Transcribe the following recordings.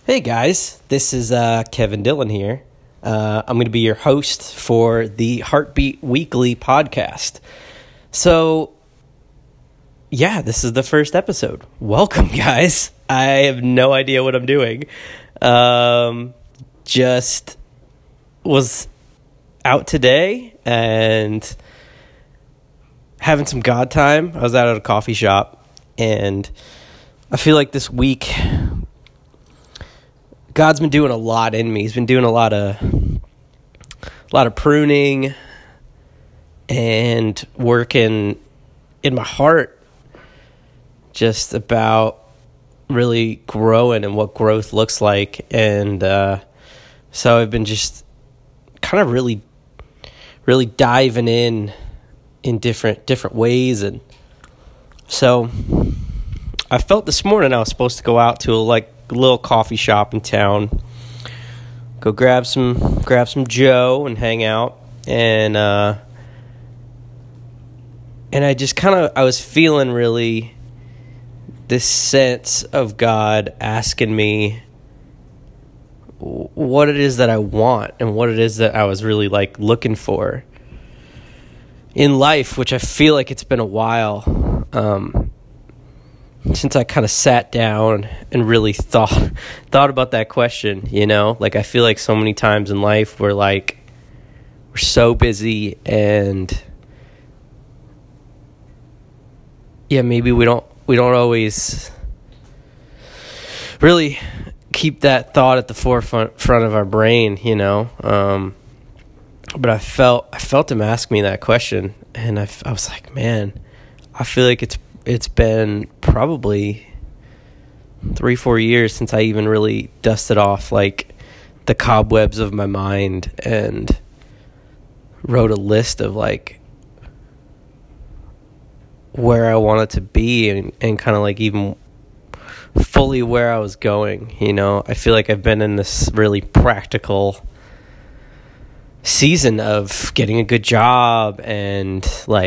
Hey guys, this is Kevin Dillon here. I'm going to be your host for the Heartbeat Weekly podcast. So, yeah, this is the first episode. Welcome, guys. I have no idea what I'm doing. Just was out today and having some God time. I was out at a coffee shop, and I feel like this week God's been doing a lot in me. He's been doing a lot of pruning and working in my heart just about really growing and what growth looks like. And so I've been just kind of really diving in different ways. And so I felt this morning I was supposed to go out to a little coffee shop in town, go grab some Joe and hang out, and I just I was feeling really this sense of God asking me what it is that I want and what it is that I was really looking for in life, which I feel like it's been a while since I kind of sat down and really thought about that question, you know? I feel like so many times in life we're so busy, and maybe we don't always really keep that thought at the forefront of our brain, you know? But I felt him ask me that question, and I was like, man, I feel like it's been probably 3-4 years since I even really dusted off the cobwebs of my mind and wrote a list of where I wanted to be and kind of even fully where I was going, you know? I feel like I've been in this really practical season of getting a good job and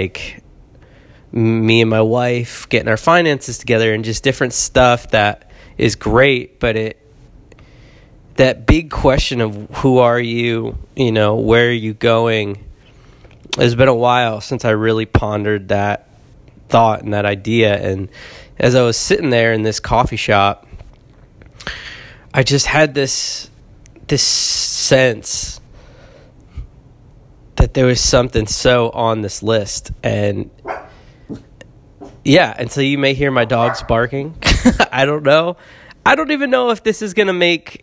me and my wife getting our finances together and just different stuff that is great, but that big question of who are you, you know, where are you going, it's been a while since I really pondered that thought and that idea. And as I was sitting there in this coffee shop, I just had this sense that there was something so on this list. And and so you may hear my dogs barking. I don't know. I don't even know if this is going to make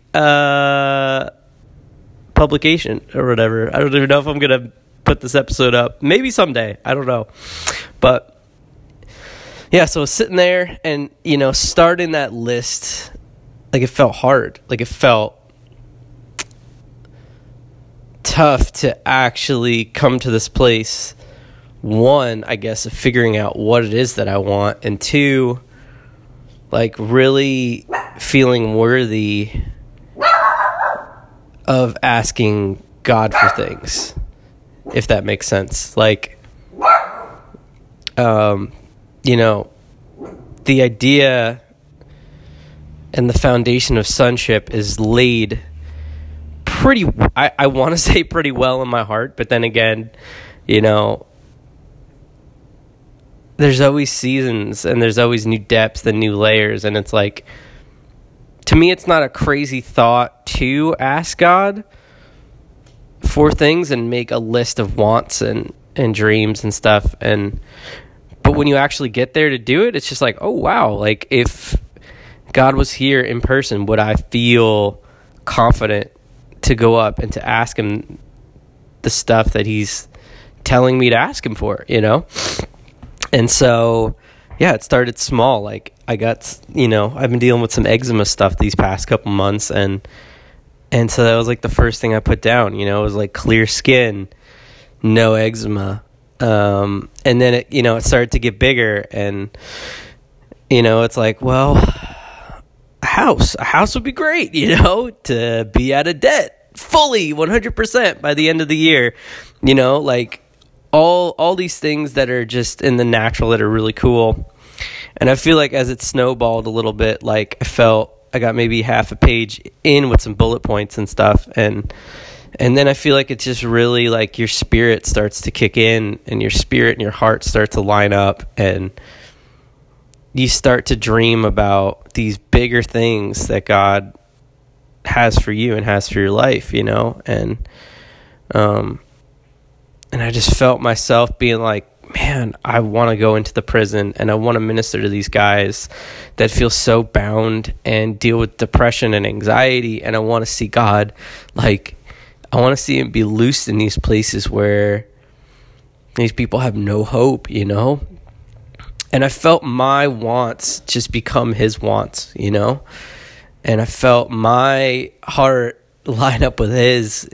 publication or whatever. I don't even know if I'm going to put this episode up. Maybe someday. I don't know. But, so I was sitting there and, starting that list, it felt hard. It felt tough to actually come to this place. One, I guess, of figuring out what it is that I want, and two, really feeling worthy of asking God for things, if that makes sense. The idea and the foundation of sonship is laid I want to say pretty well in my heart, but then again, there's always seasons and there's always new depths and new layers. And it's to me, it's not a crazy thought to ask God for things and make a list of wants and dreams and stuff. But when you actually get there to do it, it's just oh, wow. If God was here in person, would I feel confident to go up and to ask him the stuff that he's telling me to ask him for, And so, it started small. I got, I've been dealing with some eczema stuff these past couple months. And so that was the first thing I put down, it was clear skin, no eczema. And then it started to get bigger, and, it's well, a house would be great, to be out of debt fully 100% by the end of the year, all these things that are just in the natural that are really cool. And I feel as it snowballed a little bit, I felt got maybe half a page in with some bullet points and stuff, and then I feel like it's just really like your spirit starts to kick in, and your spirit and your heart start to line up, and you start to dream about these bigger things that God has for you and has for your life, and I just felt myself being like, man, I want to go into the prison and I want to minister to these guys that feel so bound and deal with depression and anxiety. And I want to see God, like, I want to see him be loosed in these places where these people have no hope, And I felt my wants just become his wants, And I felt my heart line up with his,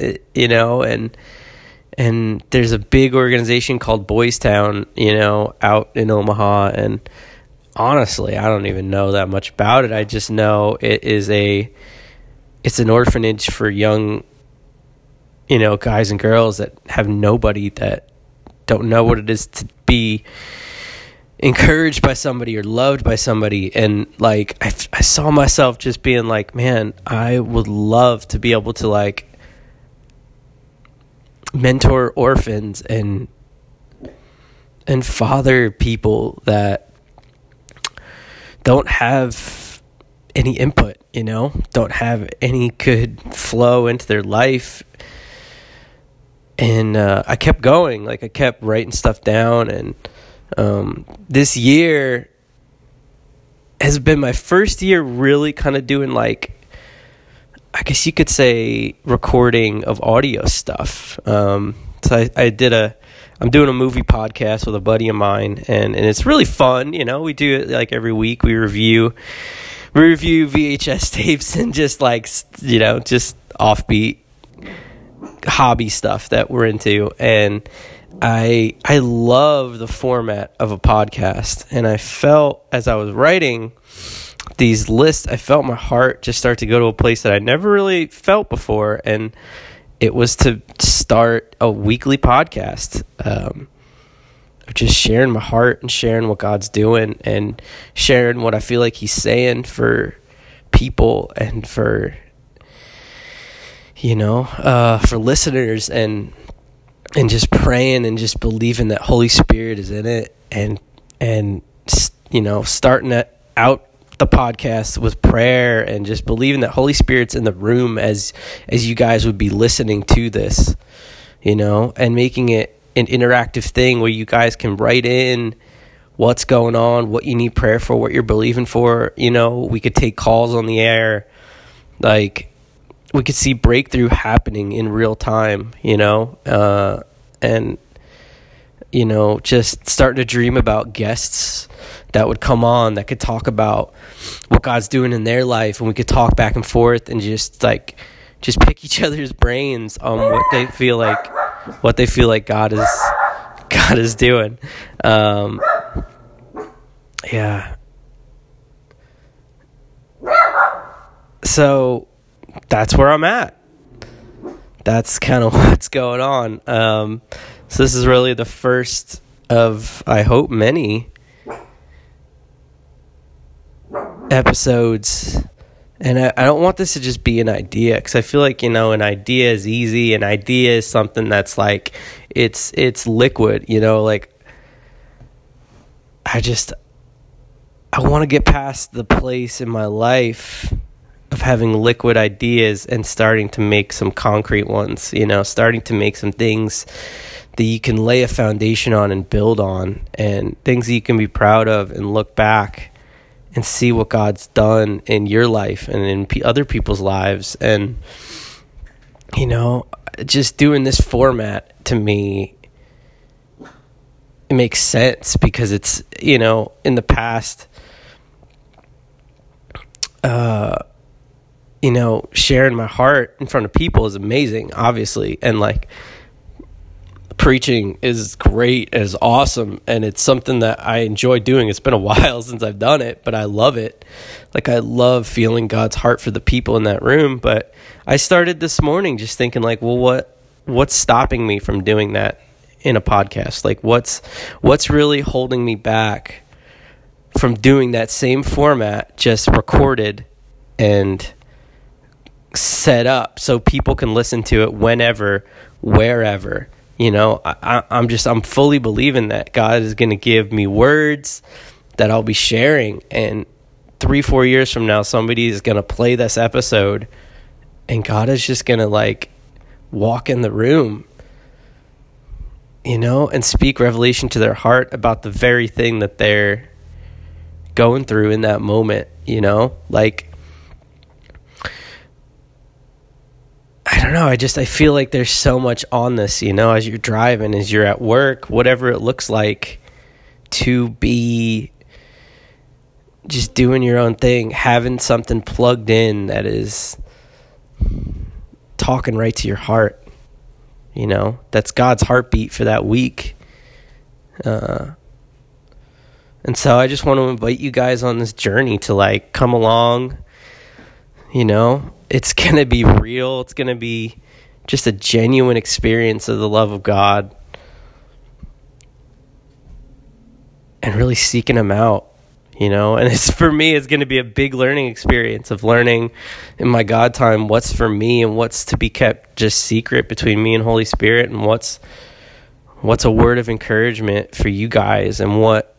and there's a big organization called Boys Town, out in Omaha. And honestly, I don't even know that much about it. I just know it's an orphanage for young, guys and girls that have nobody, that don't know what it is to be encouraged by somebody or loved by somebody. And like, I saw myself just being like, man, I would love to be able to like mentor orphans and father people that don't have any input, don't have any good flow into their life. And I kept going, like I kept writing stuff down, and this year has been my first year really kind of doing, like, I guess you could say, recording of audio stuff. So I'm doing a movie podcast with a buddy of mine, and it's really fun. We do it like every week. We review VHS tapes and just like, just offbeat hobby stuff that we're into. And I love the format of a podcast. And I felt, as I was writing these lists, I felt my heart just start to go to a place that I never really felt before, and it was to start a weekly podcast of just sharing my heart and sharing what God's doing and sharing what I feel like he's saying for people and for for listeners, and just praying and just believing that Holy Spirit is in it, and starting out the podcast with prayer and just believing that Holy Spirit's in the room as you guys would be listening to this, and making it an interactive thing where you guys can write in what's going on, what you need prayer for, what you're believing for. We could take calls on the air, like we could see breakthrough happening in real time, and just starting to dream about guests that would come on that could talk about what God's doing in their life, and we could talk back and forth and just pick each other's brains on what they feel like God is doing. Yeah. So that's where I'm at. That's kind of what's going on. So this is really the first of, I hope, many episodes. And I don't want this to just be an idea, because I feel like, an idea is easy. An idea is something that's like, it's liquid, like I want to get past the place in my life of having liquid ideas and starting to make some concrete ones, starting to make some things that you can lay a foundation on and build on, and things that you can be proud of and look back and see what God's done in your life and in other people's lives. And, just doing this format, to me, it makes sense, because it's, in the past, sharing my heart in front of people is amazing, obviously. And like, preaching is great, is awesome, and it's something that I enjoy doing. It's been a while since I've done it, but I love it. Like, I love feeling God's heart for the people in that room. But I started this morning just thinking, like, well, what's stopping me from doing that in a podcast? Like, what's really holding me back from doing that same format, just recorded and set up so people can listen to it whenever, wherever. You know, I'm fully believing that God is going to give me words that I'll be sharing, and 3-4 years from now, somebody is going to play this episode, and God is just going to like walk in the room, you know, and speak revelation to their heart about the very thing that they're going through in that moment, you know, like, I don't know. I feel like there's so much on this, you know, as you're driving, as you're at work, whatever it looks like, to be just doing your own thing, having something plugged in that is talking right to your heart, you know, that's God's heartbeat for that week. And so I just want to invite you guys on this journey to like come along, you know. It's going to be real. It's going to be just a genuine experience of the love of God and really seeking Him out, you know. And for me, it's going to be a big learning experience of learning in my God time what's for me and what's to be kept just secret between me and Holy Spirit, and what's a word of encouragement for you guys, and what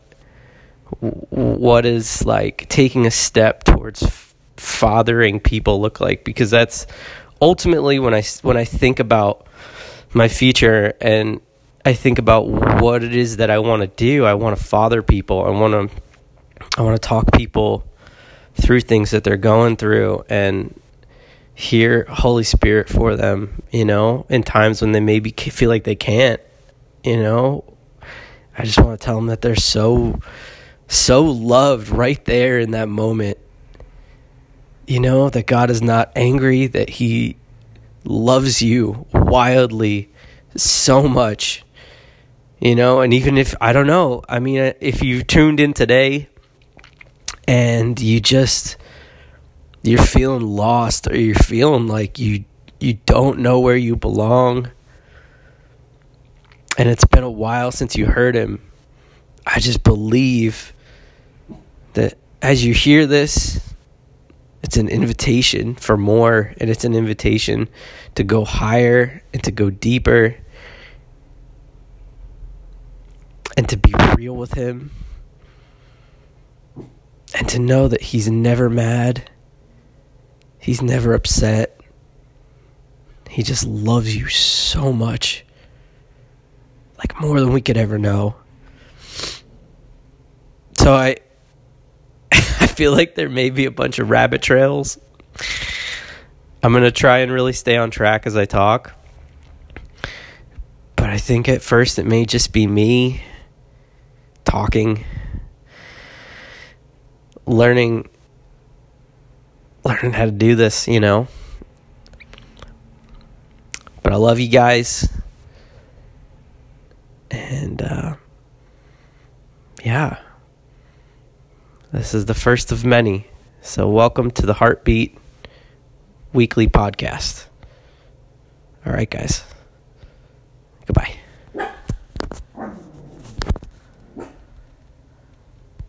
is like taking a step towards fathering people look like, because that's ultimately when I think about my future and I think about what it is that I want to do. I want to father people. I want to talk people through things that they're going through and hear Holy Spirit for them, you know, in times when they maybe feel like they can't, you know. I just want to tell them that they're so loved right there in that moment. You know, that God is not angry, that He loves you wildly so much, you know. And even if, I don't know, I mean, if you tuned in today and you're feeling lost, or you're feeling like you don't know where you belong, and it's been a while since you heard Him, I just believe that as you hear this, it's an invitation for more, and it's an invitation to go higher and to go deeper and to be real with Him, and to know that He's never mad. He's never upset. He just loves you so much, like more than we could ever know. So I feel like there may be a bunch of rabbit trails. I'm going to try and really stay on track as I talk. But I think at first it may just be me talking, learning how to do this, you know. But I love you guys. And, yeah. This is the first of many. So welcome to the Heartbeat Weekly Podcast. All right, guys. Goodbye.